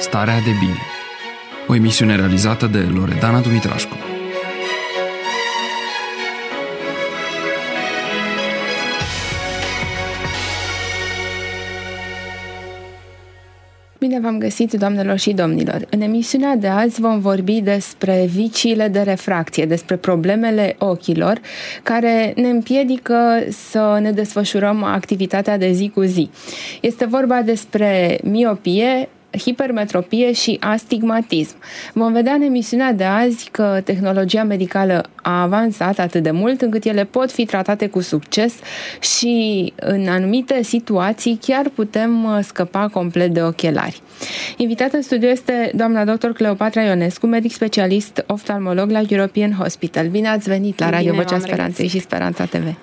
Starea de bine. O emisiune realizată de Loredana Dumitrașcu. Bine v-am găsit, doamnelor și domnilor! În emisiunea de azi vom vorbi despre viciile de refracție, despre problemele ochilor care ne împiedică să ne desfășurăm activitatea de zi cu zi. Este vorba despre miopie, hipermetropie și astigmatism. Vom vedea în emisiunea de azi că tehnologia medicală a avansat atât de mult încât ele pot fi tratate cu succes și în anumite situații chiar putem scăpa complet de ochelari. Invitată în studio este doamna dr. Cleopatra Ionescu, medic specialist oftalmolog la European Hospital. Bine ați venit la Radio Vocea Speranței și Speranța TV.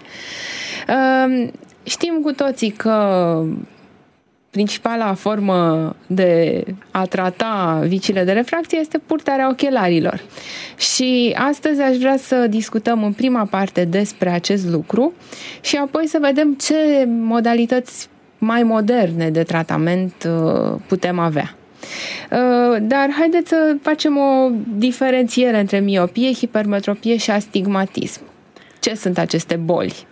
Știm cu toții că principala formă de a trata viciile de refracție este purtarea ochelarilor. Și astăzi aș vrea să discutăm în prima parte despre acest lucru și apoi să vedem ce modalități mai moderne de tratament putem avea. Dar haideți să facem o diferențiere între miopie, hipermetropie și astigmatism. Ce sunt aceste boli?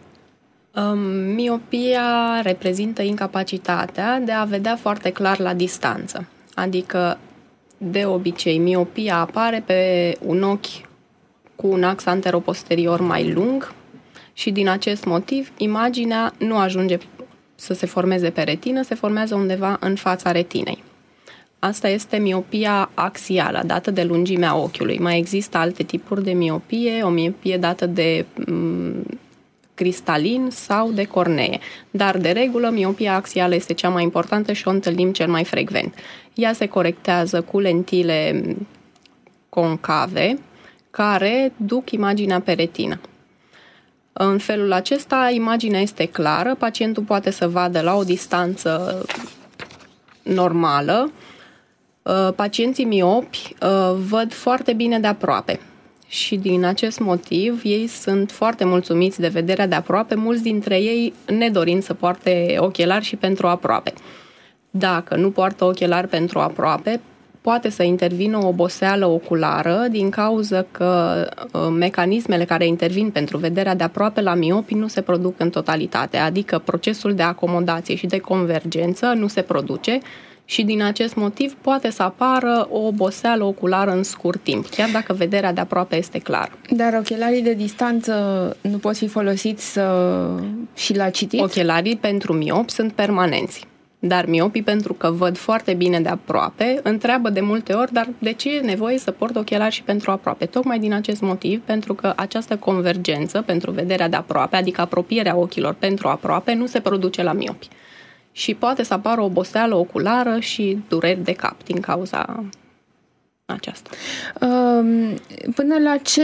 Miopia reprezintă incapacitatea de a vedea foarte clar la distanță. Adică, de obicei, miopia apare pe un ochi cu un ax anteroposterior mai lung și din acest motiv imaginea nu ajunge să se formeze pe retină, se formează undeva în fața retinei. Asta este miopia axială, dată de lungimea ochiului. Mai există alte tipuri de miopie, o miopie dată de cristalin sau de cornee. Dar, de regulă, miopia axială este cea mai importantă și o întâlnim cel mai frecvent. Ea se corectează cu lentile concave care duc imaginea pe retină. În felul acesta, imaginea este clară, pacientul poate să vadă la o distanță normală. Pacienții miopi văd foarte bine de aproape. Și din acest motiv ei sunt foarte mulțumiți de vederea de aproape, mulți dintre ei nedorind să poarte ochelari și pentru aproape. Dacă nu poartă ochelari pentru aproape, poate să intervină o oboseală oculară din cauza că mecanismele care intervin pentru vederea de aproape la miopi nu se produc în totalitate, adică procesul de acomodație și de convergență nu se produce și din acest motiv poate să apară o oboseală oculară în scurt timp, chiar dacă vederea de aproape este clară. Dar ochelarii de distanță nu pot fi folosiți și la citit? Ochelarii pentru miopi sunt permanenți. Dar miopii, pentru că văd foarte bine de aproape, întreabă de multe ori, dar de ce e nevoie să port ochelari și pentru aproape? Tocmai din acest motiv, pentru că această convergență pentru vederea de aproape, adică apropierea ochilor pentru aproape, nu se produce la miopi. Și poate să apară o oboseală oculară și dureri de cap din cauza aceasta. Până la ce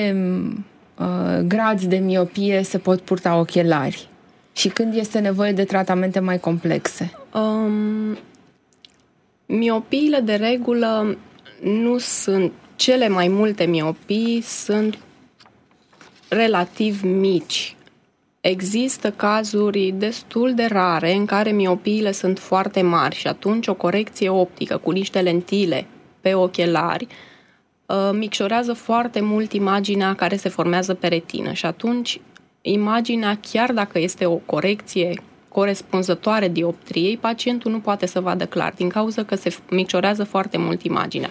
grad de miopie se pot purta ochelari? Și când este nevoie de tratamente mai complexe? Miopiile de regulă nu sunt, cele mai multe miopii sunt relativ mici. Există cazuri destul de rare în care miopiile sunt foarte mari și atunci o corecție optică cu niște lentile pe ochelari micșorează foarte mult imaginea care se formează pe retină și atunci imaginea, chiar dacă este o corecție corespunzătoare dioptriei, pacientul nu poate să vadă clar din cauza că se micșorează foarte mult imaginea.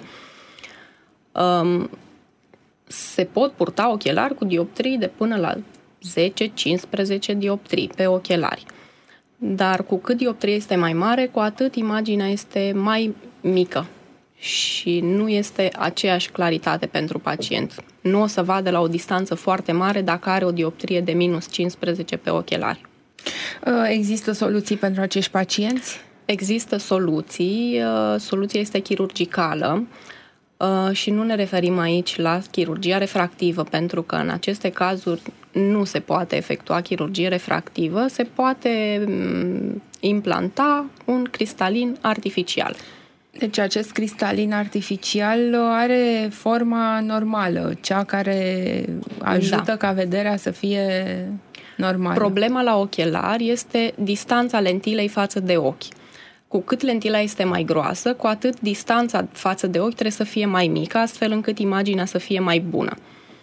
Se pot purta ochelari cu dioptrii de până la 10-15 dioptrii pe ochelari. Dar cu cât dioptria este mai mare, cu atât imaginea este mai mică și nu este aceeași claritate pentru pacient. Nu o să vadă la o distanță foarte mare dacă are o dioptrie de minus 15 pe ochelari. Există soluții pentru acești pacienți? Există soluții. Soluția este chirurgicală. Și nu ne referim aici la chirurgia refractivă, pentru că în aceste cazuri nu se poate efectua chirurgie refractivă, se poate implanta un cristalin artificial. Deci acest cristalin artificial are forma normală, cea care ajută ca vederea să fie normală. Problema la ochelari este distanța lentilei față de ochi. Cu cât lentila este mai groasă, cu atât distanța față de ochi trebuie să fie mai mică, astfel încât imaginea să fie mai bună.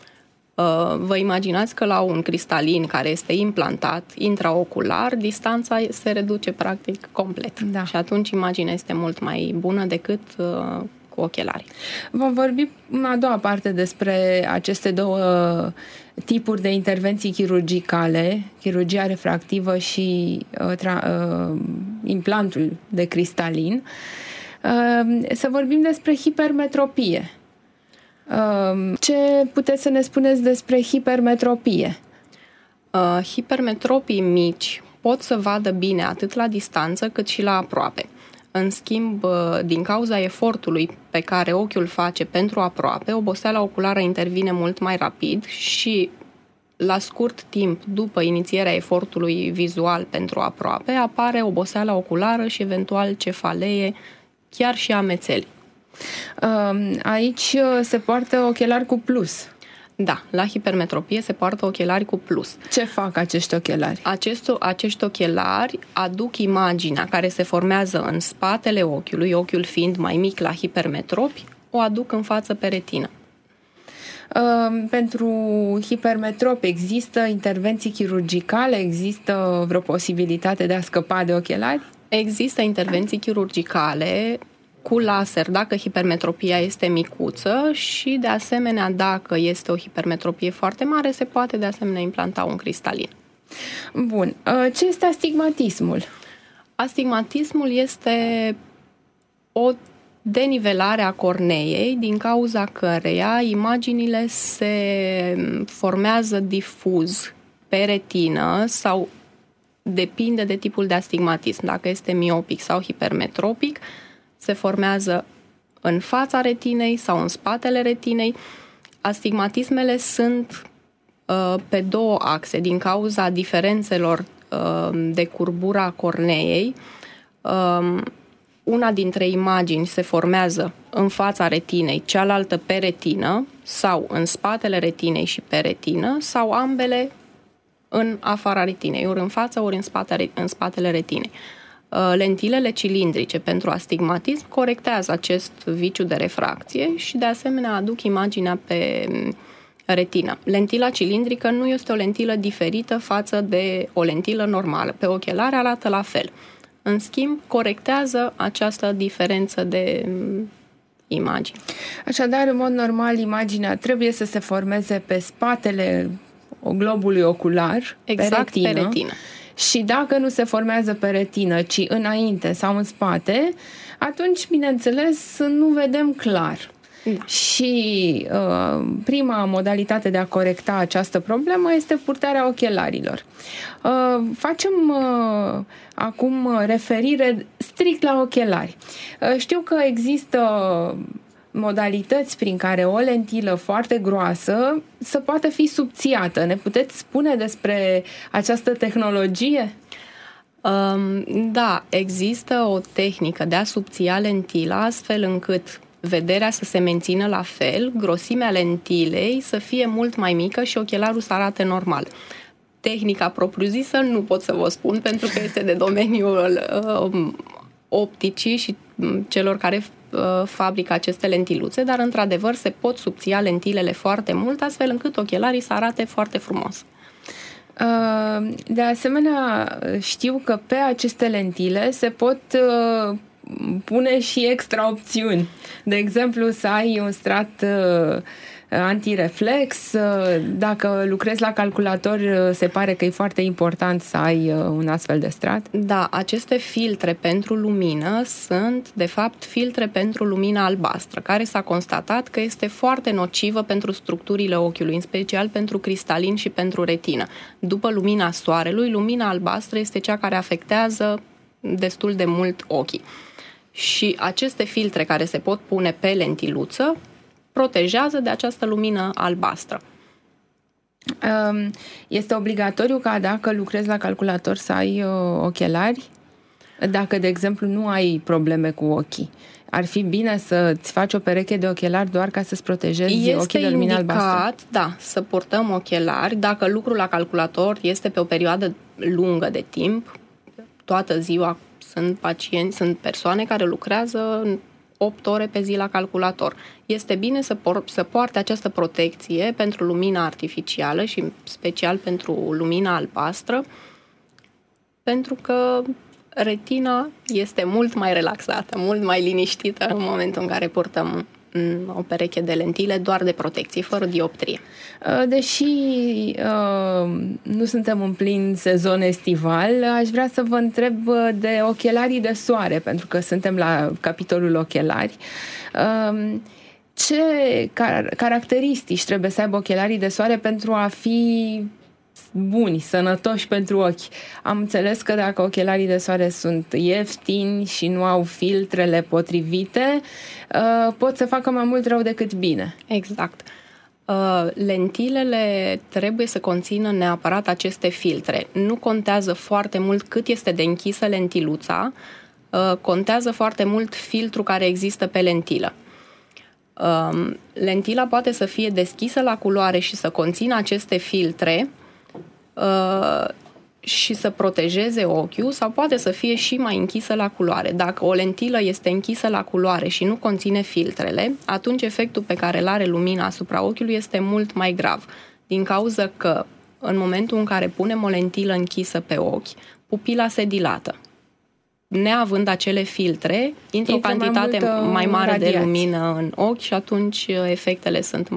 Vă imaginați că la un cristalin care este implantat intraocular, distanța se reduce practic complet. Da. Și atunci imaginea este mult mai bună decât cu ochelari. Vom vorbi în a doua parte despre aceste două tipuri de intervenții chirurgicale, chirurgia refractivă și implantul de cristalin. Să vorbim despre hipermetropie. Ce puteți să ne spuneți despre hipermetropie? Hipermetropii mici pot să vadă bine atât la distanță cât și la aproape. În schimb, din cauza efortului pe care ochiul face pentru aproape, oboseala oculară intervine mult mai rapid și la scurt timp după inițierea efortului vizual pentru aproape, apare oboseala oculară și eventual cefalee, chiar și amețeli. Aici se poartă ochelari cu plus. Da, la hipermetropie se poartă ochelari cu plus. Ce fac acești ochelari? Acești ochelari aduc imaginea care se formează în spatele ochiului, ochiul fiind mai mic la hipermetropi, o aduc în față pe retină. Pentru hipermetropi există intervenții chirurgicale? Există vreo posibilitate de a scăpa de ochelari? Există intervenții chirurgicale cu laser dacă hipermetropia este micuță și, de asemenea, dacă este o hipermetropie foarte mare, se poate, de asemenea, implanta un cristalin. Bun. Ce este astigmatismul? Astigmatismul este o denivelare a corneei, din cauza căreia imaginile se formează difuz pe retină sau depinde de tipul de astigmatism. Dacă este miopic sau hipermetropic, se formează în fața retinei sau în spatele retinei. Astigmatismele sunt pe două axe, din cauza diferențelor de curbura corneei. Una dintre imagini se formează în fața retinei, cealaltă pe retină sau în spatele retinei și pe retină, sau ambele în afara retinei, ori în față, ori în spatele retinei. Lentilele cilindrice pentru astigmatism corectează acest viciu de refracție și, de asemenea, aduc imaginea pe retină. Lentila cilindrică nu este o lentilă diferită față de o lentilă normală. Pe ochelari arată la fel. În schimb, corectează această diferență de imagini. Așadar, în mod normal, imaginea trebuie să se formeze pe spatele globului ocular, exact, pe retină. Și dacă nu se formează pe retină, ci înainte sau în spate, atunci, bineînțeles, nu vedem clar. Da. Și prima modalitate de a corecta această problemă este purtarea ochelarilor. Facem acum referire strict la ochelari. Știu că există modalități prin care o lentilă foarte groasă să poată fi subțiată. Ne puteți spune despre această tehnologie? Da, există o tehnică de a subția lentila astfel încât vederea să se mențină la fel, grosimea lentilei să fie mult mai mică și ochelarul să arate normal. Tehnica propriu-zisă nu pot să vă spun pentru că este de domeniul opticii și celor care fabrică aceste lentiluțe, dar într-adevăr se pot subția lentilele foarte mult astfel încât ochelarii să arate foarte frumos. De asemenea, știu că pe aceste lentile se pot pune și extra opțiuni. De exemplu, să ai un strat antireflex. Dacă lucrezi la calculator, se pare că e foarte important să ai un astfel de strat. Da, aceste filtre pentru lumină sunt, de fapt, filtre pentru lumina albastră, care s-a constatat că este foarte nocivă pentru structurile ochiului, în special pentru cristalin și pentru retină. După lumina soarelui, lumina albastră este cea care afectează destul de mult ochii. Și aceste filtre care se pot pune pe lentiluță protejează de această lumină albastră. Este obligatoriu ca dacă lucrezi la calculator să ai ochelari? Dacă, de exemplu, nu ai probleme cu ochii, ar fi bine să-ți faci o pereche de ochelari doar ca să-ți protejezi ochii de lumină albastră? Este indicat, da, să purtăm ochelari dacă lucrul la calculator este pe o perioadă lungă de timp, toată ziua. Sunt persoane care lucrează 8 ore pe zi la calculator. Este bine să poarte această protecție pentru lumina artificială și special pentru lumina albastră, pentru că retina este mult mai relaxată, mult mai liniștită în momentul în care purtăm o pereche de lentile doar de protecție, fără dioptrie. Deși nu suntem în plin sezon estival, aș vrea să vă întreb de ochelarii de soare, pentru că suntem la capitolul ochelari. Ce caracteristici trebuie să aibă ochelarii de soare pentru a fi buni, sănătoși pentru ochi? Am înțeles că dacă ochelarii de soare sunt ieftini și nu au filtrele potrivite, pot să facă mai mult rău decât bine. Exact. Lentilele trebuie să conțină neapărat aceste filtre. Nu contează foarte mult cât este de închisă lentiluța, contează foarte mult filtrul care există pe lentilă. Lentila poate să fie deschisă la culoare și să conțină aceste filtre și să protejeze ochiul, sau poate să fie și mai închisă la culoare. Dacă o lentilă este închisă la culoare și nu conține filtrele, atunci efectul pe care îl are lumina asupra ochiului este mult mai grav, din cauza că în momentul în care punem o lentilă închisă pe ochi, pupila se dilată. Neavând acele filtre, intră o cantitate mai mare radiație de lumină în ochi și atunci efectele sunt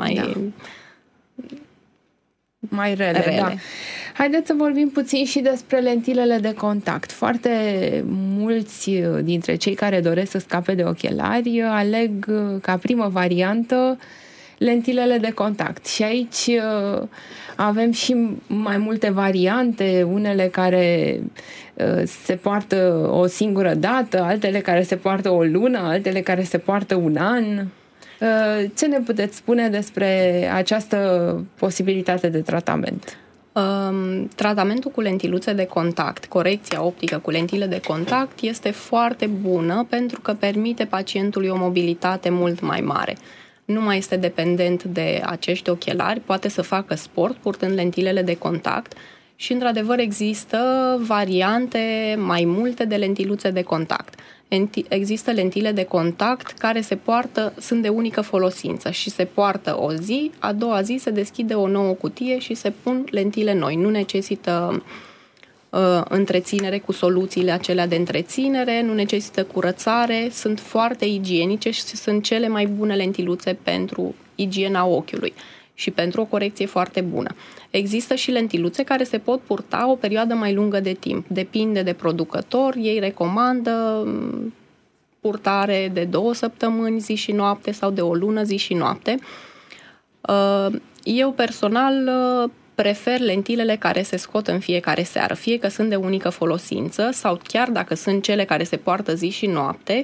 mai rele. Da. Haideți să vorbim puțin și despre lentilele de contact. Foarte mulți dintre cei care doresc să scape de ochelari aleg ca primă variantă lentilele de contact. Și aici avem și mai multe variante, unele care se poartă o singură dată, altele care se poartă o lună, altele care se poartă un an. Ce ne puteți spune despre această posibilitate de tratament? Tratamentul cu lentiluțe de contact, corecția optică cu lentile de contact, este foarte bună pentru că permite pacientului o mobilitate mult mai mare. Nu mai este dependent de acești ochelari, poate să facă sport purtând lentilele de contact și, într-adevăr, există variante mai multe de lentiluțe de contact. Există lentile de contact care sunt de unică folosință și se poartă o zi, a doua zi se deschide o nouă cutie și se pun lentile noi. Nu necesită întreținere cu soluțiile acelea de întreținere, nu necesită curățare, sunt foarte igienice și sunt cele mai bune lentiluțe pentru igiena ochiului și pentru o corecție foarte bună. Există și lentiluțe care se pot purta o perioadă mai lungă de timp. Depinde de producător, ei recomandă purtare de 2 săptămâni zi și noapte sau de o lună zi și noapte. Eu personal prefer lentilele care se scot în fiecare seară, fie că sunt de unică folosință sau chiar dacă sunt cele care se poartă zi și noapte,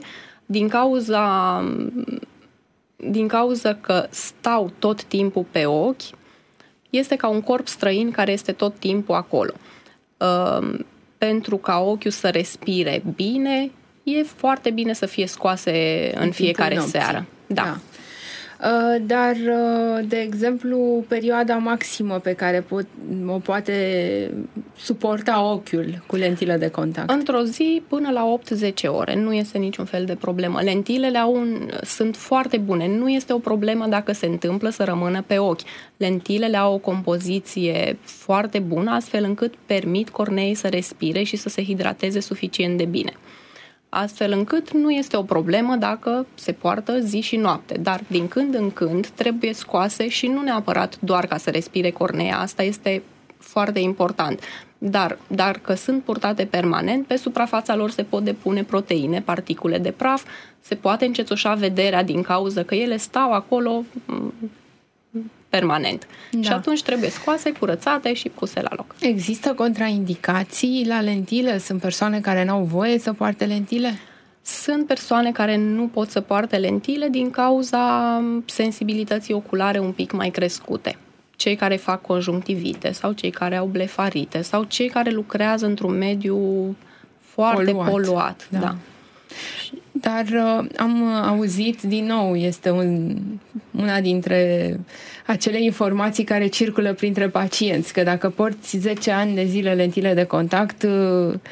din cauza că stau tot timpul pe ochi, este ca un corp străin care este tot timpul acolo. Pentru ca ochiul să respire bine, e foarte bine să fie scoase în fiecare seară. Da. Dar, de exemplu, perioada maximă pe care o poate suporta ochiul cu lentile de contact? Într-o zi până la 8-10 ore. Nu este niciun fel de problemă. Lentilele sunt foarte bune. Nu este o problemă dacă se întâmplă să rămână pe ochi. Lentilele au o compoziție foarte bună, astfel încât permit corneei să respire și să se hidrateze suficient de bine. Astfel încât nu este o problemă dacă se poartă zi și noapte, dar din când în când trebuie scoase și nu neapărat doar ca să respire cornea, asta este foarte important. Dar dacă sunt purtate permanent, pe suprafața lor se pot depune proteine, particule de praf, se poate încețoșa vederea din cauza că ele stau acolo permanent. Da. Și atunci trebuie scoase, curățate și puse la loc. Există contraindicații la lentile? Sunt persoane care n-au voie să poarte lentile? Sunt persoane care nu pot să poarte lentile din cauza sensibilității oculare un pic mai crescute. Cei care fac conjunctivite sau cei care au blefarite sau cei care lucrează într-un mediu foarte poluat. Da. Dar am auzit din nou, este una dintre acele informații care circulă printre pacienți, că dacă porți 10 ani de zile lentile de contact,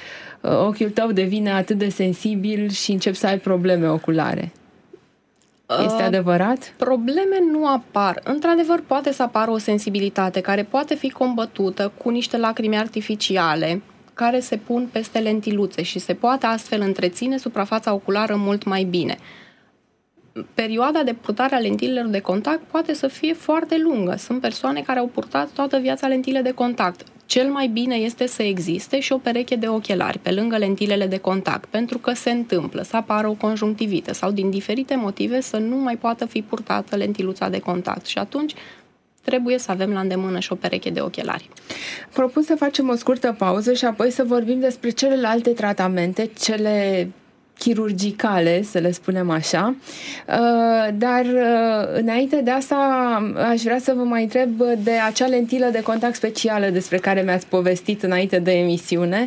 ochiul tău devine atât de sensibil și începi să ai probleme oculare. Este adevărat? Probleme nu apar. Într-adevăr, poate să apară o sensibilitate care poate fi combătută cu niște lacrimi artificiale care se pun peste lentiluțe și se poate astfel întreține suprafața oculară mult mai bine. Perioada de purtare a lentilelor de contact poate să fie foarte lungă. Sunt persoane care au purtat toată viața lentile de contact. Cel mai bine este să existe și o pereche de ochelari pe lângă lentilele de contact, pentru că se întâmplă să apară o conjunctivită sau din diferite motive să nu mai poată fi purtată lentiluța de contact și atunci trebuie să avem la îndemână și o pereche de ochelari. Propun să facem o scurtă pauză și apoi să vorbim despre celelalte tratamente, cele chirurgicale, să le spunem așa. Dar înainte de asta aș vrea să vă mai întreb de acea lentilă de contact specială despre care mi-ați povestit înainte de emisiune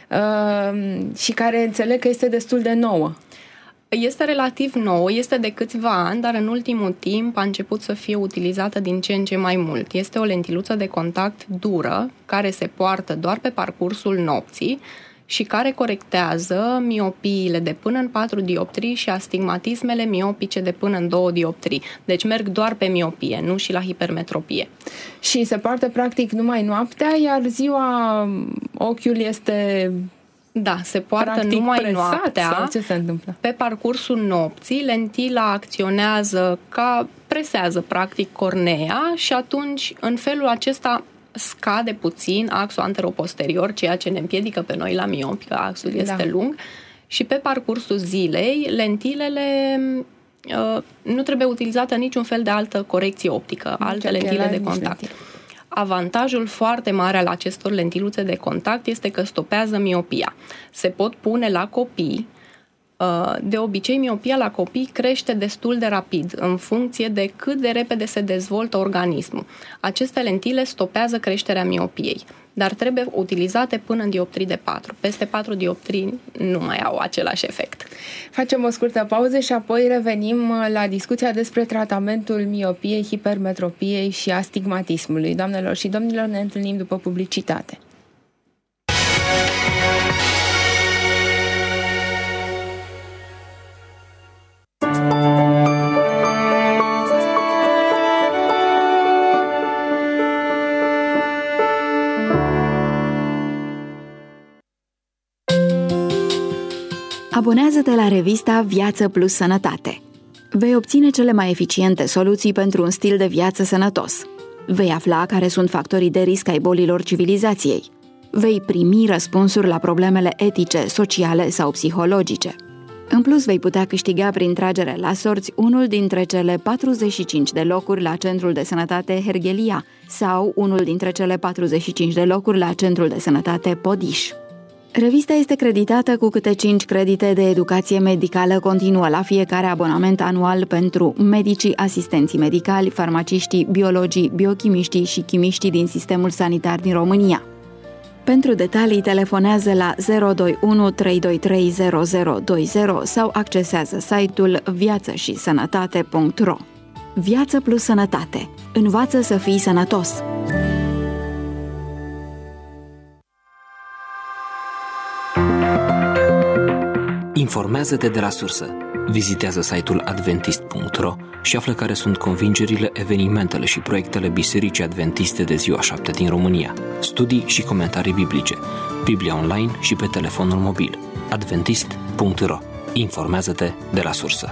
și care înțeleg că este destul de nouă. Este relativ nouă, este de câțiva ani, dar în ultimul timp a început să fie utilizată din ce în ce mai mult. Este o lentiluță de contact dură, care se poartă doar pe parcursul nopții și care corectează miopiile de până în 4 dioptrii și astigmatismele miopice de până în 2 dioptrii. Deci merg doar pe miopie, nu și la hipermetropie. Și se poartă practic numai noaptea, iar ziua ochiul este... Da, se poartă practic numai presat, noaptea. sau ce se întâmplă? Pe parcursul nopții, lentila acționează presează practic cornea și atunci în felul acesta scade puțin axul anteroposterior, ceea ce ne împiedică pe noi la miopi, că axul este lung, și pe parcursul zilei lentilele nu trebuie utilizată niciun fel de altă corecție optică, alte lentile de contact. Avantajul foarte mare al acestor lentiluțe de contact este că stopează miopia. Se pot pune la copii. De obicei, miopia la copii crește destul de rapid, în funcție de cât de repede se dezvoltă organismul. Aceste lentile stopează creșterea miopiei, dar trebuie utilizate până în dioptrii de 4. Peste 4 dioptrii nu mai au același efect. Facem o scurtă pauză și apoi revenim la discuția despre tratamentul miopiei, hipermetropiei și astigmatismului. Doamnelor și domnilor, ne întâlnim după publicitate. Abonează-te la revista Viață Plus Sănătate. Vei obține cele mai eficiente soluții pentru un stil de viață sănătos. Vei afla care sunt factorii de risc ai bolilor civilizației. Vei primi răspunsuri la problemele etice, sociale sau psihologice. În plus, vei putea câștiga prin tragere la sorți unul dintre cele 45 de locuri la Centrul de Sănătate Herghelia sau unul dintre cele 45 de locuri la Centrul de Sănătate Podiș. Revista este creditată cu câte 5 credite de educație medicală continuă la fiecare abonament anual pentru medicii, asistenții medicali, farmaciștii, biologii, biochimiștii și chimiștii din sistemul sanitar din România. Pentru detalii, telefonează la 021 323 0020 sau accesează site-ul viațășisănătate.ro. Viață plus sănătate. Învață să fii sănătos! Informează-te de la sursă. Vizitează site-ul adventist.ro și află care sunt convingerile, evenimentele și proiectele Bisericii Adventiste de Ziua 7 din România. Studii și comentarii biblice, Biblia online și pe telefonul mobil. adventist.ro. Informează-te de la sursă.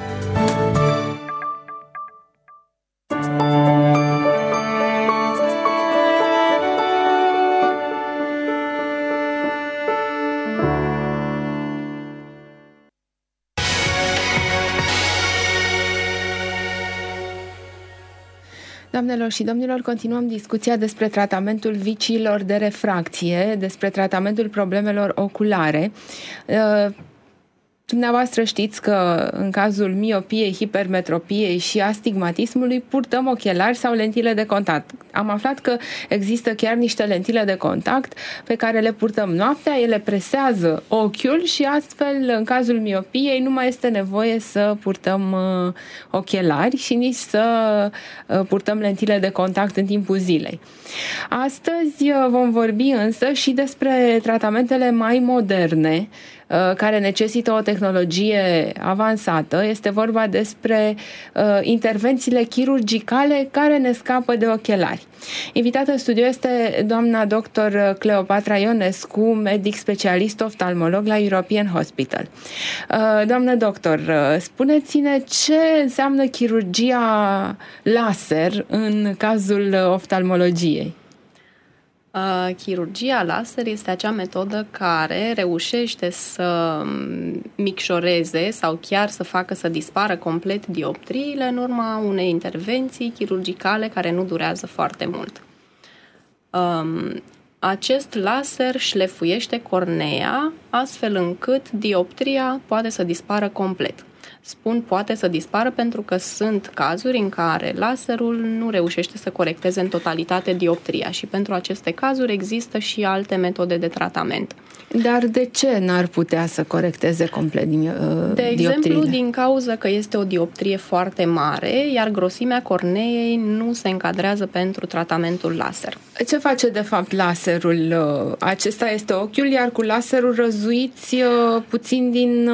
Doamnelor și domnilor, continuăm discuția despre tratamentul viciilor de refracție, despre tratamentul problemelor oculare. Dumneavoastră știți că în cazul miopiei, hipermetropiei și astigmatismului purtăm ochelari sau lentile de contact. Am aflat că există chiar niște lentile de contact pe care le purtăm noaptea, ele presează ochiul și astfel, în cazul miopiei, nu mai este nevoie să purtăm ochelari și nici să purtăm lentile de contact în timpul zilei. Astăzi vom vorbi însă și despre tratamentele mai moderne care necesită o tehnologie avansată. Este vorba despre intervențiile chirurgicale care ne scapă de ochelari. Invitată în studio este doamna dr. Cleopatra Ionescu, medic specialist oftalmolog la European Hospital. Doamnă doctor, spuneți-ne ce înseamnă chirurgia laser în cazul oftalmologiei. Chirurgia laser este acea metodă care reușește să micșoreze sau chiar să facă să dispară complet dioptriile în urma unei intervenții chirurgicale care nu durează foarte mult. Acest laser șlefuiește cornea astfel încât dioptria poate să dispară complet. Spun poate să dispară pentru că sunt cazuri în care laserul nu reușește să corecteze în totalitate dioptria și pentru aceste cazuri există și alte metode de tratament. Dar de ce n-ar putea să corecteze complet dioptriile? De exemplu, din cauza că este o dioptrie foarte mare, iar grosimea corneei nu se încadrează pentru tratamentul laser. Ce face de fapt laserul? Acesta este ochiul, iar cu laserul răzuiți puțin din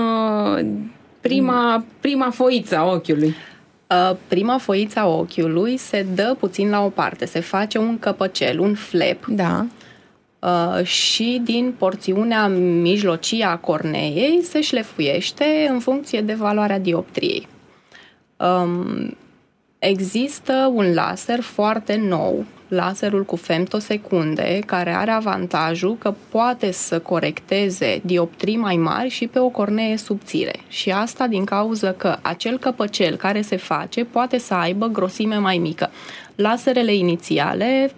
prima foiță a ochiului. Prima foiță a ochiului se dă puțin la o parte, se face un căpăcel, un flap. Da. Și din porțiunea mijlocie a corneei se șlefuiește în funcție de valoarea dioptriei. Există un laser foarte nou, laserul cu femtosecunde, care are avantajul că poate să corecteze dioptrii mai mari și pe o cornee subțire. Și asta din cauza că acel căpăcel care se face poate să aibă grosime mai mică. Laserele inițiale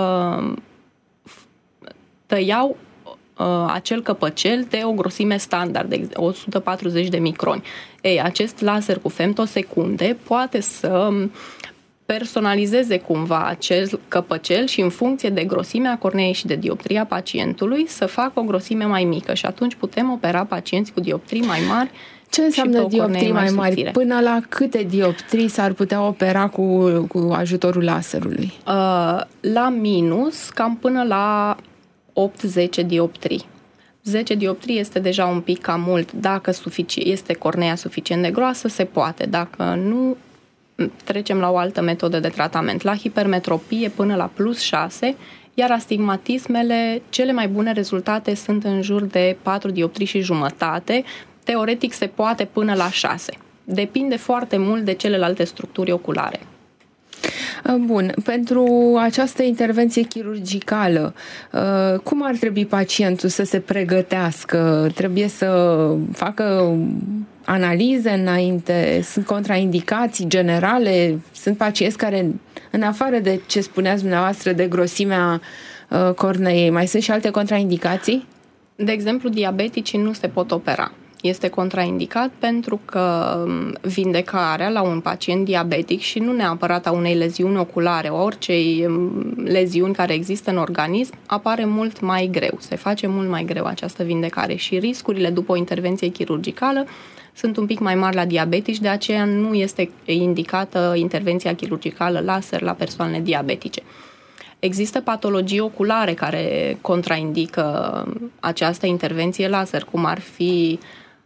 tăiau acel căpăcel de o grosime standard, de 140 de microni. Ei, acest laser cu femtosecunde poate să personalizeze cumva acel căpăcel și în funcție de grosimea corneei și de dioptria pacientului să facă o grosime mai mică și atunci putem opera pacienți cu dioptrii mai mari. Ce înseamnă dioptrii mai mari? Subțire. Până la câte dioptrii s-ar putea opera cu ajutorul laserului? La minus, cam până la 8-10 dioptrii. 10 dioptrii este deja un pic cam mult. Dacă este cornea suficient de groasă, se poate. Dacă nu, trecem la o altă metodă de tratament. La hipermetropie până la plus 6, iar astigmatismele, cele mai bune rezultate sunt în jur de 4 dioptrii și jumătate. Teoretic se poate până la 6. Depinde foarte mult de celelalte structuri oculare. Bun, pentru această intervenție chirurgicală, cum ar trebui pacientul să se pregătească? Trebuie să facă analize înainte? Sunt contraindicații generale? Sunt pacienți care, în afară de ce spuneați dumneavoastră de grosimea corneei, mai sunt și alte contraindicații? De exemplu, diabeticii nu se pot opera. Este contraindicat pentru că vindecarea la un pacient diabetic și nu neapărat a unei leziuni oculare, oricei leziuni care există în organism, apare mult mai greu. Se face mult mai greu această vindecare și riscurile după o intervenție chirurgicală sunt un pic mai mari la diabetici, de aceea nu este indicată intervenția chirurgicală laser la persoanele diabetice. Există patologii oculare care contraindică această intervenție laser, cum ar fi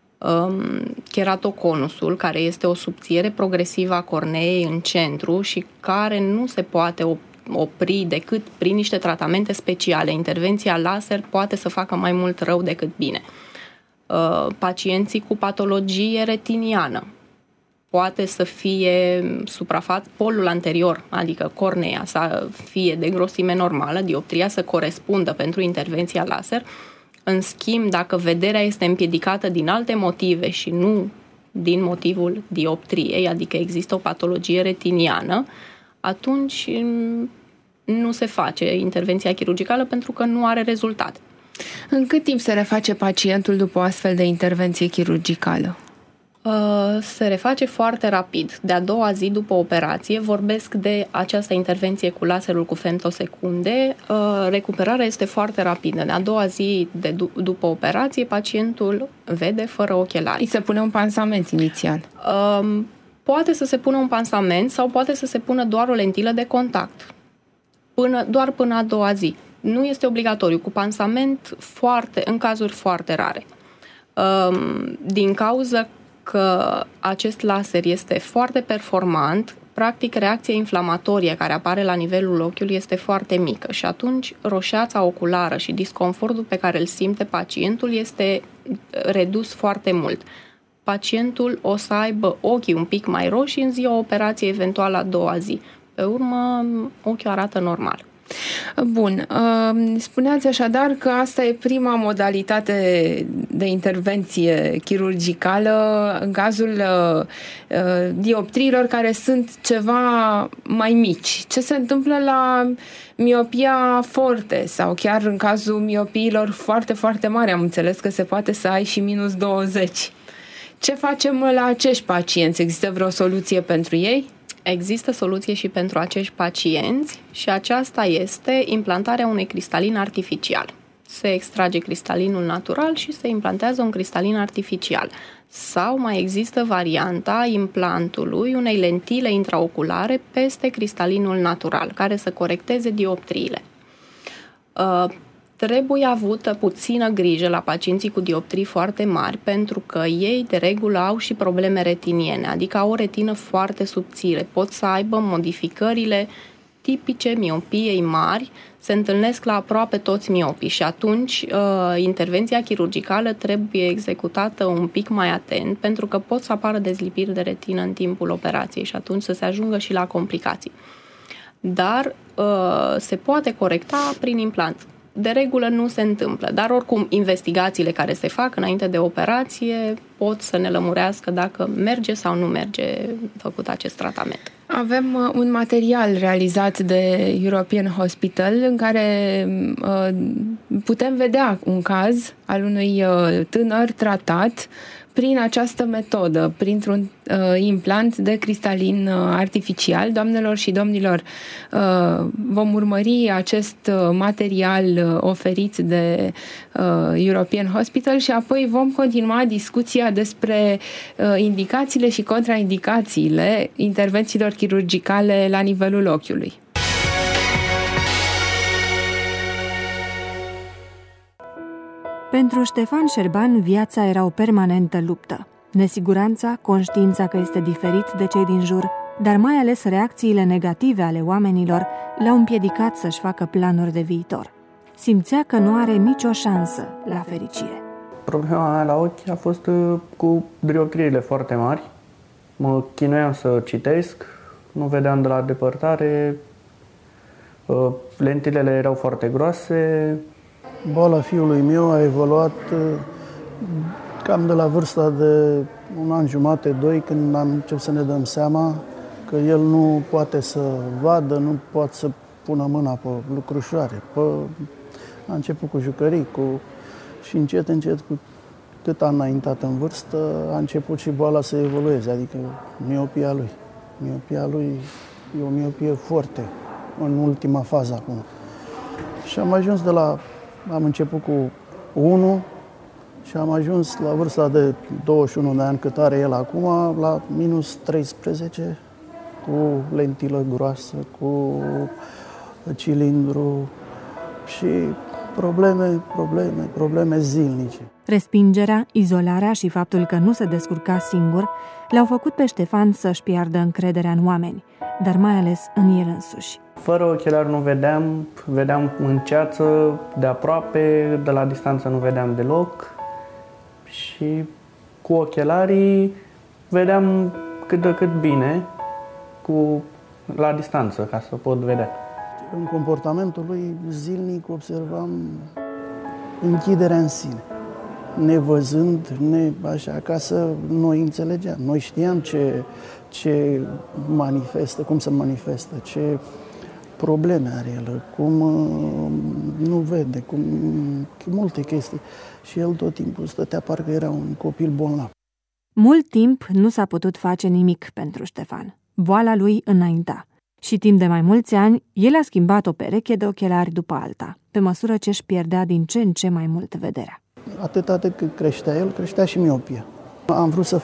keratoconusul, care este o subțiere progresivă a corneei în centru și care nu se poate opri decât prin niște tratamente speciale. Intervenția laser poate să facă mai mult rău decât bine. Pacienții cu patologie retiniană poate să fie suprafat polul anterior, adică cornea, să fie de grosime normală, dioptria să corespundă pentru intervenția laser. În schimb, dacă vederea este împiedicată din alte motive și nu din motivul dioptriei, adică există o patologie retiniană, atunci nu se face intervenția chirurgicală pentru că nu are rezultat. În cât timp se reface pacientul după o astfel de intervenție chirurgicală? Se reface foarte rapid. De-a doua zi după operație, vorbesc de această intervenție cu laserul cu femtosecunde, recuperarea este foarte rapidă. De-a doua zi după operație, pacientul vede fără ochelari. Îi se pune un pansament inițial? Poate să se pună un pansament sau poate să se pună doar o lentilă de contact, doar până a doua zi. Nu este obligatoriu, cu pansament în cazuri foarte rare. Din cauza că acest laser este foarte performant, practic reacția inflamatorie care apare la nivelul ochiului este foarte mică și atunci roșeața oculară și disconfortul pe care îl simte pacientul este redus foarte mult. Pacientul o să aibă ochii un pic mai roșii în ziua operației, eventual a doua zi. Pe urmă, ochiul arată normal. Bun. Spuneați așadar că asta e prima modalitate de intervenție chirurgicală în cazul dioptriilor care sunt ceva mai mici. Ce se întâmplă la miopia forte sau chiar în cazul miopiilor foarte, foarte mari? Am înțeles că se poate să ai și -20. Ce facem la acești pacienți? Există vreo soluție pentru ei? Există soluție și pentru acești pacienți și aceasta este implantarea unui cristalin artificial. Se extrage cristalinul natural și se implantează un cristalin artificial. Sau mai există varianta implantului unei lentile intraoculare peste cristalinul natural, care să corecteze dioptriile. Trebuie avută puțină grijă la pacienții cu dioptrii foarte mari, pentru că ei de regulă au și probleme retiniene, adică au o retină foarte subțire, pot să aibă modificările tipice miopiei mari, se întâlnesc la aproape toți miopii și atunci intervenția chirurgicală trebuie executată un pic mai atent, pentru că pot să apară dezlipiri de retină în timpul operației și atunci să se ajungă și la complicații. Dar se poate corecta prin implant. De regulă nu se întâmplă, dar oricum investigațiile care se fac înainte de operație pot să ne lămurească dacă merge sau nu merge făcut acest tratament. Avem un material realizat de European Hospital în care putem vedea un caz al unui tânăr tratat prin această metodă, printr-un implant de cristalin artificial. Doamnelor și domnilor, vom urmări acest material oferit de European Hospital și apoi vom continua discuția despre indicațiile și contraindicațiile intervențiilor chirurgicale la nivelul ochiului. Pentru Ștefan Șerban, viața era o permanentă luptă. Nesiguranța, conștiința că este diferit de cei din jur, dar mai ales reacțiile negative ale oamenilor l-au împiedicat să-și facă planuri de viitor. Simțea că nu are nicio șansă la fericire. Problema mea la ochi a fost cu dioptriile foarte mari. Mă chinuiam să citesc, nu vedeam de la depărtare, lentilele erau foarte groase. Boala fiului meu a evoluat cam de la vârsta de 1 an jumate, 2, când am început să ne dăm seama că el nu poate să vadă, nu poate să pună mâna pe lucrușoare. A început cu jucării, și încet, cu cât a înaintat în vârstă, a început și boala să evolueze, adică miopia lui. Miopia lui e o miopie foarte, în ultima fază acum. Și am început cu 1 și am ajuns la vârsta de 21 de ani, cât are el acum, la -13, cu lentilă groasă, cu cilindru și probleme zilnice. Respingerea, izolarea și faptul că nu se descurca singur l-au făcut pe Ștefan să-și piardă încrederea în oameni, dar mai ales în el însuși. Fără ochelari nu vedeam în ceață de aproape, de la distanță nu vedeam deloc și cu ochelarii vedeam cât de cât bine la distanță, ca să pot vedea. În comportamentul lui zilnic observam închiderea în sine, nevăzând, așa, ca să noi înțelegeam. Noi știam ce manifestă, cum se manifestă, probleme are el, cum nu vede, cum multe chestii. Și el tot timpul stătea parcă era un copil bolnav. Mult timp nu s-a putut face nimic pentru Ștefan. Boala lui înainta. Și timp de mai mulți ani, el a schimbat o pereche de ochelari după alta, pe măsură ce își pierdea din ce în ce mai mult vederea. Atât cât creștea el, creștea și miopia. Am vrut să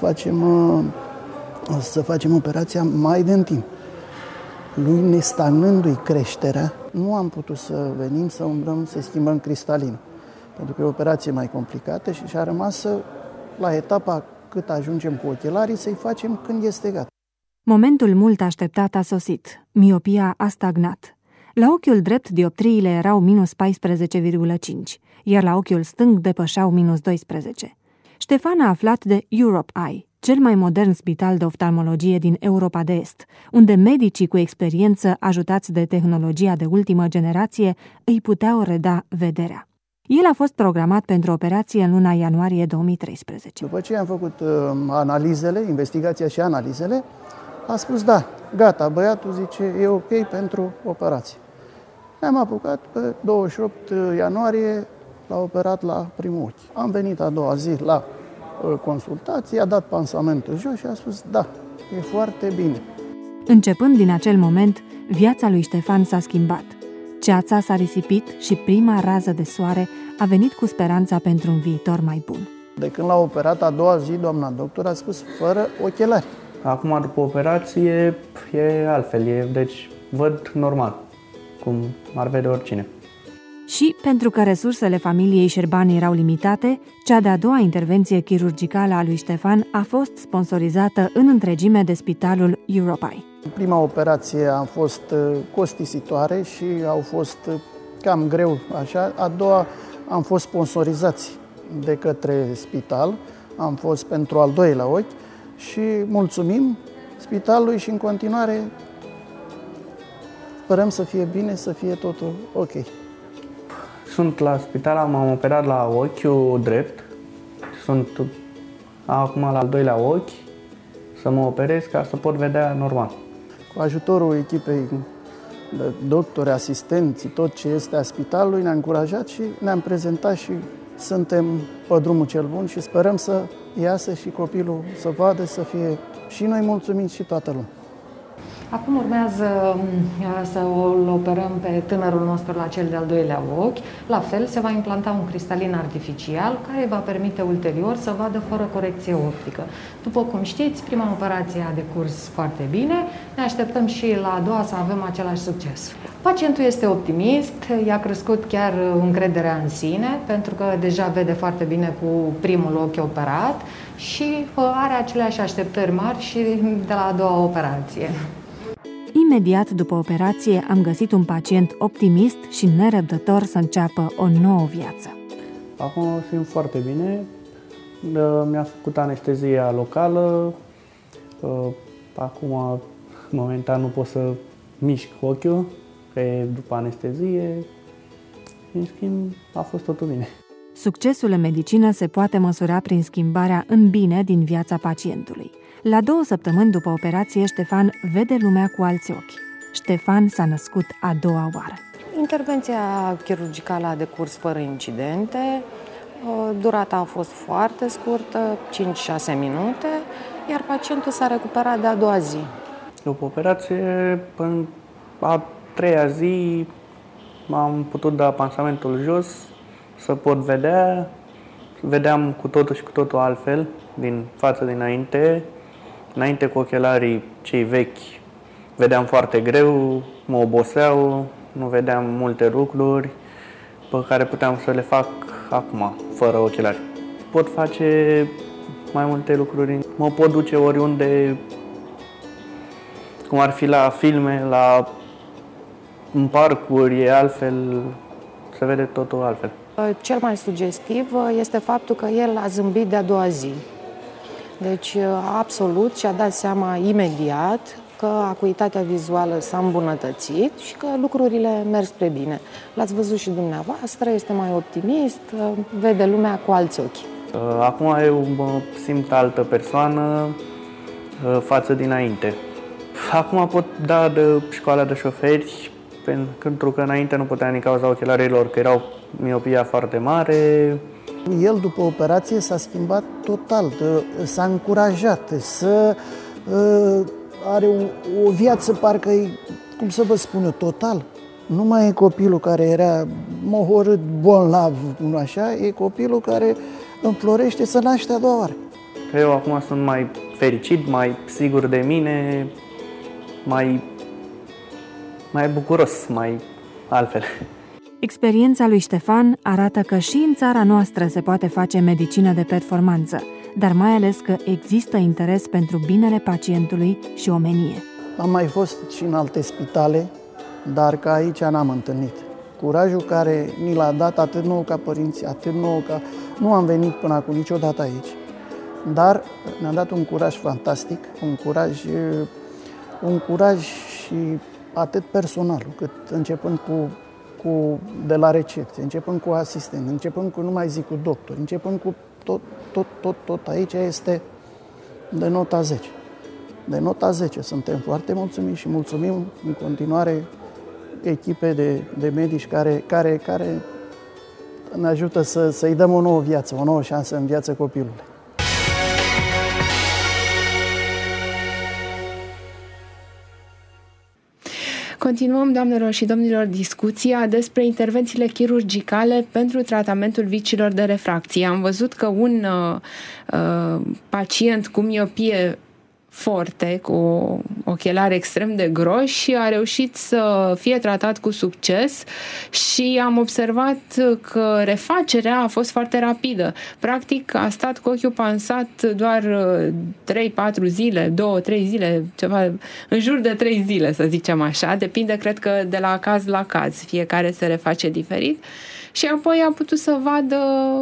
facem operația mai din timp. Lui nestagnându-i creșterea, nu am putut să venim să umblăm, să schimbăm cristalin. Pentru că e o operație mai complicată și a rămas la etapa cât ajungem cu ochelarii să-i facem când este gata. Momentul mult așteptat a sosit. Miopia a stagnat. La ochiul drept dioptriile erau minus 14,5, iar la ochiul stâng depășeau minus 12. Ștefan a aflat de Europe Eye, cel mai modern spital de oftalmologie din Europa de Est, unde medicii cu experiență ajutați de tehnologia de ultimă generație îi puteau reda vederea. El a fost programat pentru operație în luna ianuarie 2013. După ce am făcut analizele, investigația și analizele, a spus da, gata, băiatul zice e ok pentru operație. Ne-am apucat pe 28 ianuarie, l-a operat la primul ochi. Am venit a doua zi la consultație, a dat pansamentul jos și a spus da, e foarte bine. Începând din acel moment, viața lui Ștefan s-a schimbat. Ceața s-a risipit și prima rază de soare a venit cu speranța pentru un viitor mai bun. De când l-a operat a doua zi, doamna doctor a spus fără ochelari. Acum, după operație, e altfel, deci văd normal, cum ar vede oricine. Și pentru că resursele familiei Șerban erau limitate, cea de-a doua intervenție chirurgicală a lui Ștefan a fost sponsorizată în întregime de spitalul Europe Eye. Prima operație a fost costisitoare și au fost cam greu așa. A doua am fost sponsorizați de către spital, am fost pentru al doilea ochi și mulțumim spitalului și în continuare sperăm să fie bine, să fie totul ok. Sunt la spital, m-am operat la ochiul drept, sunt acum la al doilea ochi, să mă operez ca să pot vedea normal. Cu ajutorul echipei de doctori, asistenții, tot ce este a spitalului, ne-a încurajat și ne-am prezentat și suntem pe drumul cel bun și sperăm să iasă și copilul să vadă, să fie și noi mulțumiți și toată lumea. Acum urmează să îl operăm pe tânărul nostru la cel de-al doilea ochi. La fel, se va implanta un cristalin artificial care va permite ulterior să vadă fără corecție optică. După cum știți, prima operație a decurs foarte bine. Ne așteptăm și la a doua să avem același succes. Pacientul este optimist, i-a crescut chiar încrederea în sine, pentru că deja vede foarte bine cu primul ochi operat și are aceleași așteptări mari și de la a doua operație. Imediat după operație am găsit un pacient optimist și nerăbdător să înceapă o nouă viață. Acum simt foarte bine, mi-a făcut anestezia locală, acum momentan nu pot să mișc ochiul, după anestezie, în schimb a fost totul bine. Succesul în medicină se poate măsura prin schimbarea în bine din viața pacientului. La 2 săptămâni după operație, Ștefan vede lumea cu alți ochi. Ștefan s-a născut a doua oară. Intervenția chirurgicală a decurs fără incidente. Durata a fost foarte scurtă, 5-6 minute, iar pacientul s-a recuperat de a doua zi. După operație, până a treia zi, m-am putut da pansamentul jos, să pot vedea. Vedeam cu totul și cu totul altfel, din față dinainte. Înainte cu ochelarii cei vechi vedeam foarte greu, mă oboseau, nu vedeam multe lucruri pe care puteam să le fac acum, fără ochelari. Pot face mai multe lucruri, mă pot duce oriunde, cum ar fi la filme, în parcuri, e altfel, se vede totul altfel. Cel mai sugestiv este faptul că el a zâmbit de a doua zi. Deci, absolut, și-a dat seama imediat că acuitatea vizuală s-a îmbunătățit și că lucrurile merg spre bine. L-ați văzut și dumneavoastră, este mai optimist, vede lumea cu alți ochi. Acum eu mă simt altă persoană față dinainte. Acum pot da de școala de șoferi, pentru că înainte nu putea din cauza ochelarilor, că erau miopia foarte mare. El, după operație, s-a schimbat total, s-a încurajat să are o viață, parcă, cum să vă spun eu, total. Nu mai e copilul care era mohorât, bolnav, nu așa, e copilul care înflorește să naște a doua oară. Eu acum sunt mai fericit, mai sigur de mine, mai bucuros, mai altfel. Experiența lui Ștefan arată că și în țara noastră se poate face medicină de performanță, dar mai ales că există interes pentru binele pacientului și omenie. Am mai fost și în alte spitale, dar ca aici n-am întâlnit. Curajul care ni l-a dat atât nouă ca părinți, atât nouă ca... Nu am venit până acum niciodată aici, dar ne-a dat un curaj fantastic, un curaj și atât personal, cât începând cu de la recepție, începând cu asistent, începând cu, nu mai zic cu doctor, începând cu tot aici este de nota 10. De nota 10. Suntem foarte mulțumiți și mulțumim în continuare echipe de medici care ne ajută să-i dăm o nouă viață, o nouă șansă în viața copilului. Continuăm, doamnelor și domnilor, discuția despre intervențiile chirurgicale pentru tratamentul vicilor de refracție. Am văzut că un pacient cu miopie forte, cu ochelari extrem de groși, a reușit să fie tratat cu succes și am observat că refacerea a fost foarte rapidă. Practic a stat cu ochiul pansat doar 3-4 zile, 2-3 zile, ceva, în jur de 3 zile, să zicem așa. Depinde, cred că, de la caz la caz. Fiecare se reface diferit. Și apoi a putut să vadă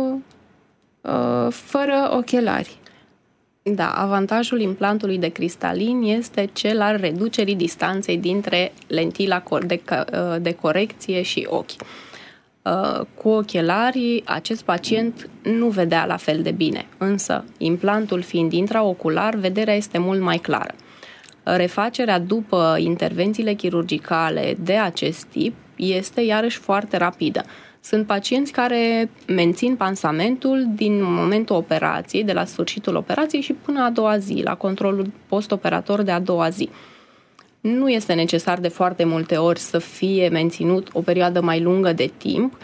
fără ochelari. Da, avantajul implantului de cristalin este cel al reducerii distanței dintre lentila de corecție și ochi. Cu ochelarii, acest pacient nu vedea la fel de bine, însă implantul fiind intraocular, vederea este mult mai clară. Refacerea după intervențiile chirurgicale de acest tip este iarăși foarte rapidă. Sunt pacienți care mențin pansamentul din momentul operației, de la sfârșitul operației și până a doua zi, la controlul postoperator de a doua zi. Nu este necesar de foarte multe ori să fie menținut o perioadă mai lungă de timp.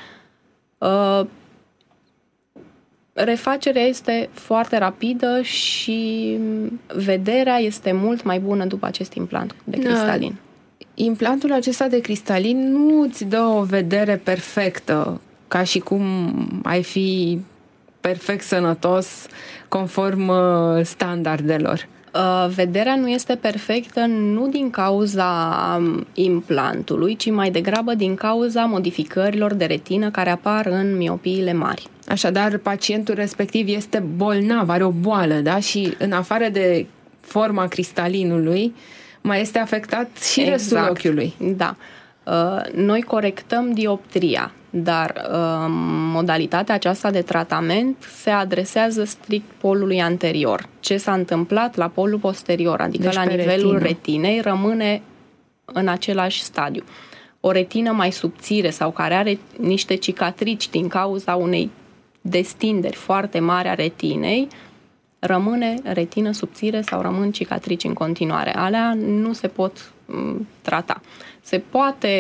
Refacerea este foarte rapidă și vederea este mult mai bună după acest implant de cristalin. Implantul acesta de cristalin nu îți dă o vedere perfectă, ca și cum ai fi perfect sănătos, conform standardelor. Vederea nu este perfectă nu din cauza implantului, ci mai degrabă din cauza modificărilor de retină care apar în miopiile mari. Așadar, pacientul respectiv este bolnav, are o boală, da? Și în afară de forma cristalinului, mai este afectat și restul ochiului. Da. Noi corectăm dioptria, dar modalitatea aceasta de tratament se adresează strict polului anterior. Ce s-a întâmplat la polul posterior, adică deci la nivelul retinei, rămâne în același stadiu. O retină mai subțire sau care are niște cicatrici din cauza unei destinderi foarte mari a retinei, rămâne retină subțire sau rămân cicatrici în continuare. Alea nu se pot trata. Se poate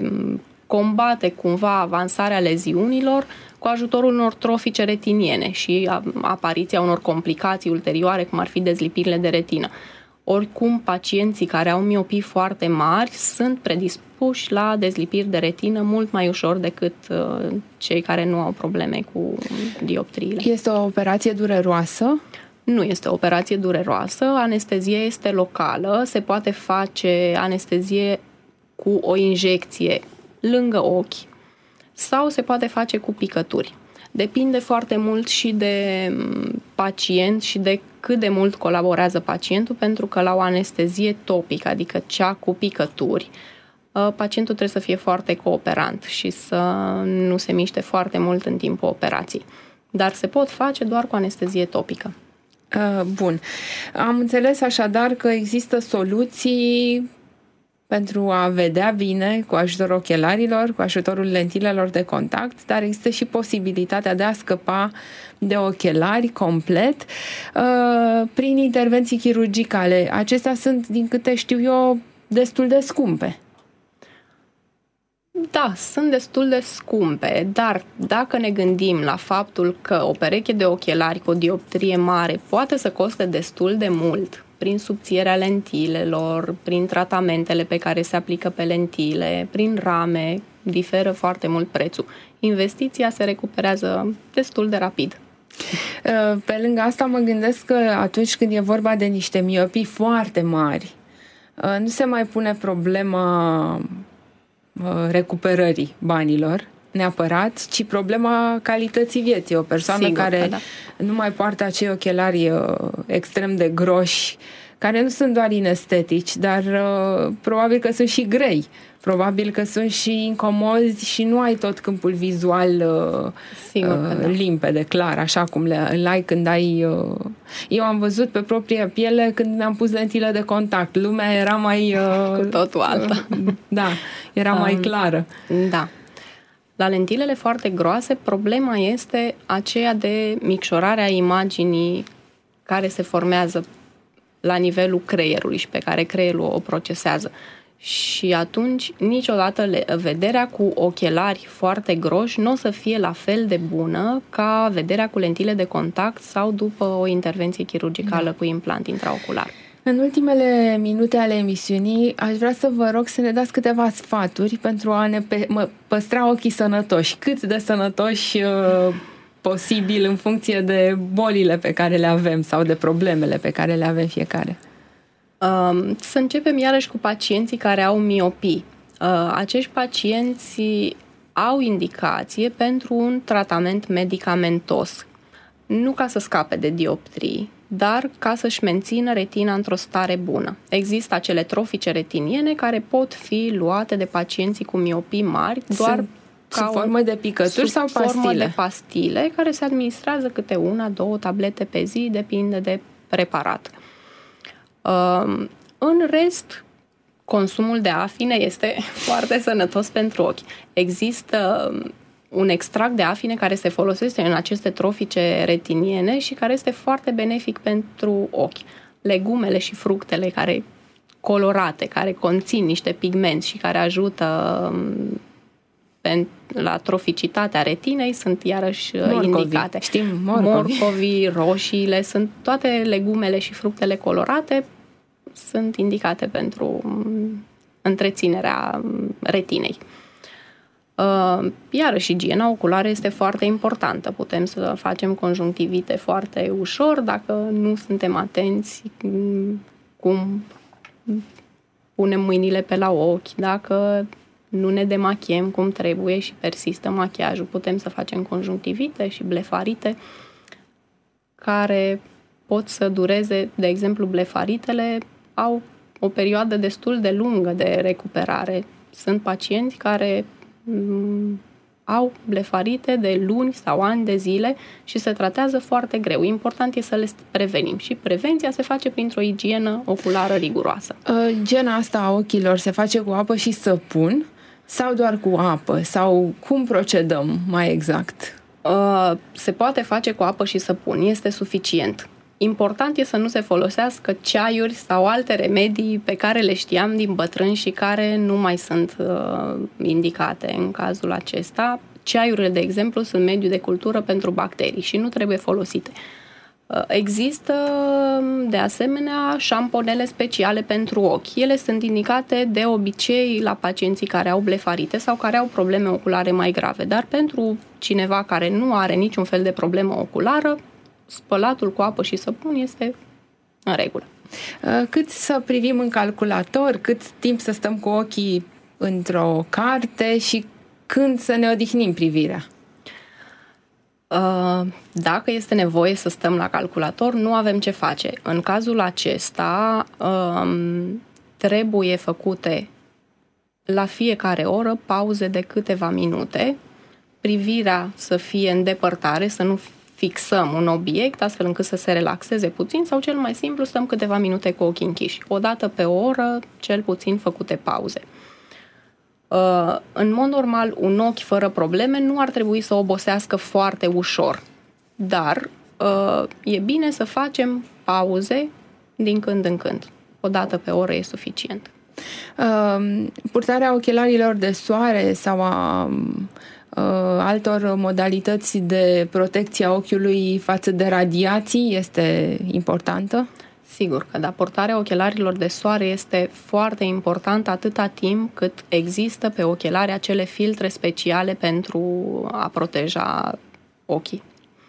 combate cumva avansarea leziunilor cu ajutorul unor trofice retiniene și apariția unor complicații ulterioare, cum ar fi dezlipirile de retină. Oricum, pacienții care au miopii foarte mari sunt predispuși la dezlipiri de retină mult mai ușor decât cei care nu au probleme cu dioptriile. Este o operație dureroasă? Nu este o operație dureroasă, anestezia este locală, se poate face anestezie cu o injecție lângă ochi sau se poate face cu picături. Depinde foarte mult și de pacient și de cât de mult colaborează pacientul, pentru că la o anestezie topică, adică cea cu picături, pacientul trebuie să fie foarte cooperant și să nu se miște foarte mult în timpul operației. Dar se pot face doar cu anestezie topică. Bun. Am înțeles așadar că există soluții pentru a vedea bine cu ajutorul ochelarilor, cu ajutorul lentilelor de contact, dar există și posibilitatea de a scăpa de ochelari complet prin intervenții chirurgicale. Acestea sunt, din câte știu eu, destul de scumpe. Da, sunt destul de scumpe, dar dacă ne gândim la faptul că o pereche de ochelari cu o dioptrie mare poate să coste destul de mult, prin subțierea lentilelor, prin tratamentele pe care se aplică pe lentile, prin rame, diferă foarte mult prețul. Investiția se recuperează destul de rapid. Pe lângă asta mă gândesc că atunci când e vorba de niște miopii foarte mari, nu se mai pune problema recuperării banilor neapărat, ci problema calității vieții. O persoană Sigur, care nu mai poartă acei ochelari extrem de groși, care nu sunt doar inestetici, dar probabil că sunt și grei, probabil că sunt și incomozi și nu ai tot câmpul vizual limpede, clar, așa cum îl ai când ai... Eu am văzut pe propria piele când mi-am pus lentile de contact. Lumea era mai... cu totul alta. Da, era mai clară. Da. La lentilele foarte groase, problema este aceea de micșorarea imaginii care se formează la nivelul creierului și pe care creierul o procesează. Și atunci, niciodată vederea cu ochelari foarte groși nu o să fie la fel de bună ca vederea cu lentile de contact sau după o intervenție chirurgicală cu implant intraocular. În ultimele minute ale emisiunii, aș vrea să vă rog să ne dați câteva sfaturi pentru a ne păstra ochii sănătoși. Cât de sănătoși posibil în funcție de bolile pe care le avem sau de problemele pe care le avem fiecare. Să începem iarăși cu pacienții care au miopii. Acești pacienți au indicație pentru un tratament medicamentos. Nu ca să scape de dioptrii, dar ca să-și mențină retina într-o stare bună. Există acele trofice retiniene care pot fi luate de pacienții cu miopii mari doar sub formă de picături sau pastile? Sub formă de pastile care se administrează câte 1-2 tablete pe zi, depinde de preparat. În rest, consumul de afine este foarte sănătos pentru ochi. Există un extract de afine care se folosește în aceste trofice retiniene și care este foarte benefic pentru ochi. Legumele și fructele colorate, care conțin niște pigmenți și care ajută la troficitatea retinei sunt iarăși indicate. Știm, morcovii, roșiile, sunt toate legumele și fructele colorate sunt indicate pentru întreținerea retinei. Iarăși, igiena oculară este foarte importantă. Putem să facem conjunctivite foarte ușor dacă nu suntem atenți cum punem mâinile pe la ochi, dacă nu ne demachiem cum trebuie și persistă machiajul. Putem să facem conjunctivite și blefarite care pot să dureze, de exemplu, blefaritele au o perioadă destul de lungă de recuperare. Sunt pacienți care au blefarite de luni sau ani de zile și se tratează foarte greu. Important e să le prevenim și prevenția se face printr-o igienă oculară riguroasă. Igiena asta a ochilor se face cu apă și săpun sau doar cu apă? Sau cum procedăm mai exact? Se poate face cu apă și săpun, este suficient. Important e să nu se folosească ceaiuri sau alte remedii pe care le știam din bătrâni și care nu mai sunt indicate în cazul acesta. Ceaiurile, de exemplu, sunt mediu de cultură pentru bacterii și nu trebuie folosite. Există, de asemenea, șamponele speciale pentru ochi. Ele sunt indicate de obicei la pacienții care au blefarite sau care au probleme oculare mai grave, dar pentru cineva care nu are niciun fel de problemă oculară, spălatul cu apă și săpun este în regulă. Cât să privim în calculator, cât timp să stăm cu ochii într-o carte și când să ne odihnim privirea? Dacă este nevoie să stăm la calculator, nu avem ce face. În cazul acesta trebuie făcute la fiecare oră pauze de câteva minute, privirea să fie în depărtare, să nu fixăm un obiect astfel încât să se relaxeze puțin sau cel mai simplu stăm câteva minute cu ochii închiși. O dată pe oră, cel puțin făcute pauze. În mod normal, un ochi fără probleme nu ar trebui să obosească foarte ușor, dar e bine să facem pauze din când în când. O dată pe oră e suficient. Purtarea ochelarilor de soare sau a altor modalități de protecție a ochiului față de radiații este importantă? Sigur că da, portarea ochelarilor de soare este foarte importantă atâta timp cât există pe ochelari acele filtre speciale pentru a proteja ochii.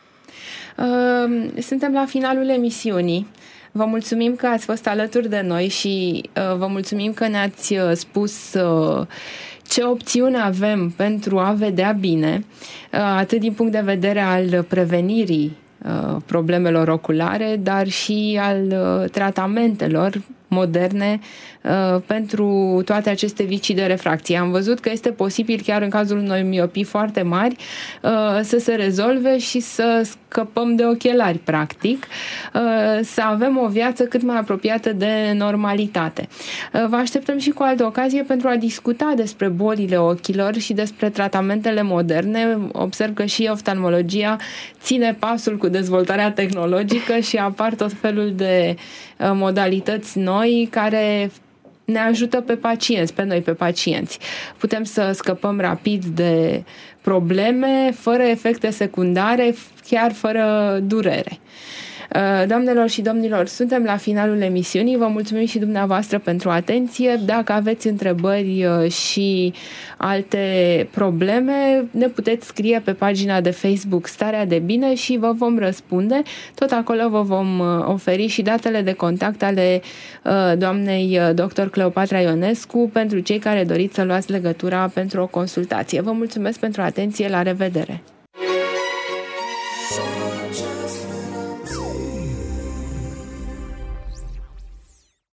Suntem la finalul emisiunii. Vă mulțumim că ați fost alături de noi și vă mulțumim că ne-ați spus ce opțiuni avem pentru a vedea bine, atât din punct de vedere al prevenirii problemelor oculare, dar și al tratamentelor moderne pentru toate aceste vicii de refracție. Am văzut că este posibil, chiar în cazul unor miopii foarte mari, să se rezolve și să scăpăm de ochelari, practic, să avem o viață cât mai apropiată de normalitate. Vă așteptăm și cu altă ocazie pentru a discuta despre bolile ochilor și despre tratamentele moderne. Observ că și oftalmologia ține pasul cu dezvoltarea tehnologică și apar tot felul de modalități noi care ne ajută pe pacienți, pe noi, pe pacienți. Putem să scăpăm rapid de probleme, fără efecte secundare, chiar fără durere. Doamnelor și domnilor, suntem la finalul emisiunii. Vă mulțumim și dumneavoastră pentru atenție. Dacă aveți întrebări și alte probleme, ne puteți scrie pe pagina de Facebook Starea de Bine și vă vom răspunde. Tot acolo vă vom oferi și datele de contact ale doamnei dr. Cleopatra Ionescu pentru cei care doriți să luați legătura pentru o consultație. Vă mulțumesc pentru atenție. La revedere!